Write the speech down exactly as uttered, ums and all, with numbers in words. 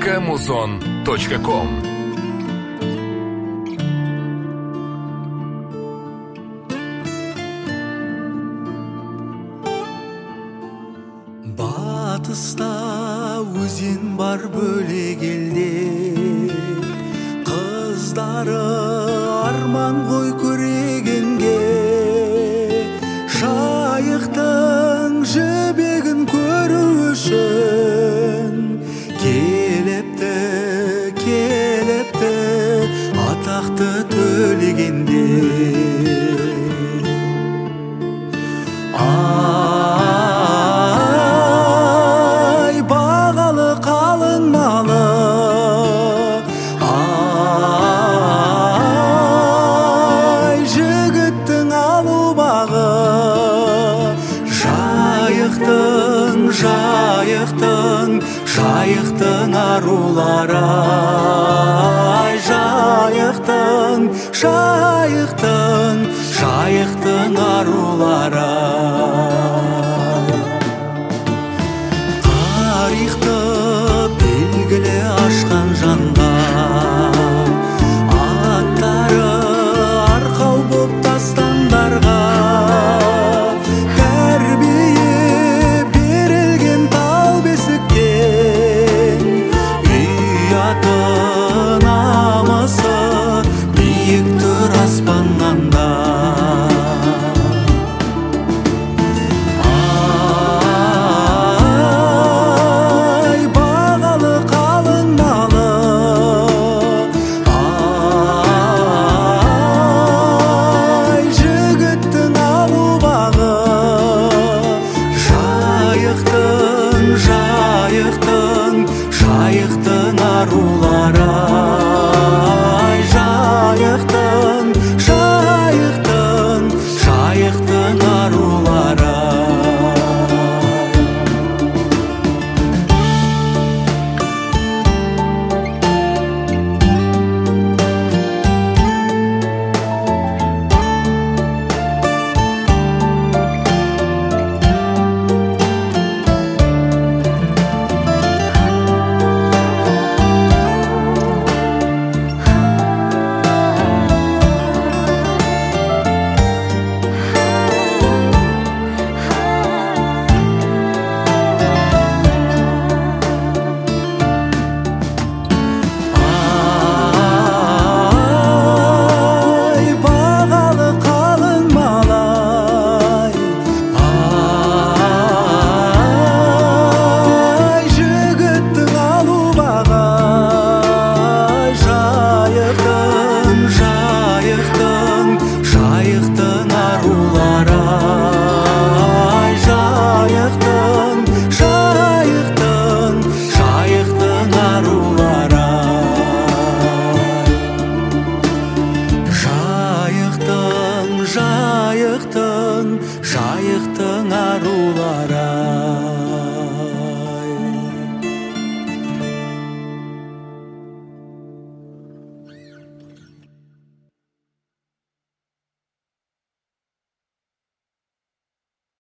точка музон точка ком. Батыста өзен бар бөлек елде, қыздары арман ғой көрегенге. Жайықтың жібегін көру үшін келіпті, келіпті атақты төлегенде. Ай, бағалы қалың малы, ай, жігіттің алу бағы. Жайықтың, жайықтың, жайықтың арулары, ай, жайықтың, жайықтың, жайықтың арулары. Тарихты белгілі ашқан жанға, аттары арқау боп дастандарға. Жайықтың, жайықтың арулары.